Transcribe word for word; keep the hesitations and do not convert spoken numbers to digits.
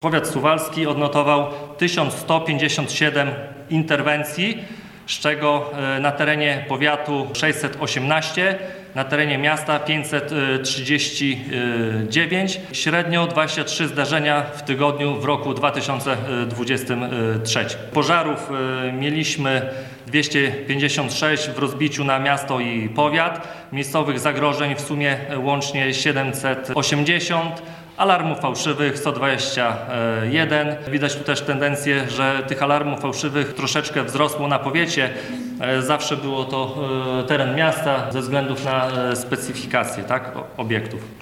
Powiat suwalski odnotował tysiąc sto pięćdziesiąt siedem interwencji, z czego na terenie powiatu sześćset osiemnaście, na terenie miasta pięćset trzydzieści dziewięć, średnio dwadzieścia trzy zdarzenia w tygodniu w roku dwa tysiące dwudziestym trzecim. Pożarów mieliśmy dwieście pięćdziesiąt sześć w rozbiciu na miasto i powiat, miejscowych zagrożeń w sumie łącznie siedemset osiemdziesiąt, alarmów fałszywych sto dwadzieścia jeden. Widać tu też tendencję, że tych alarmów fałszywych troszeczkę wzrosło na powiecie. Zawsze było to teren miasta ze względów na specyfikację, tak, obiektów.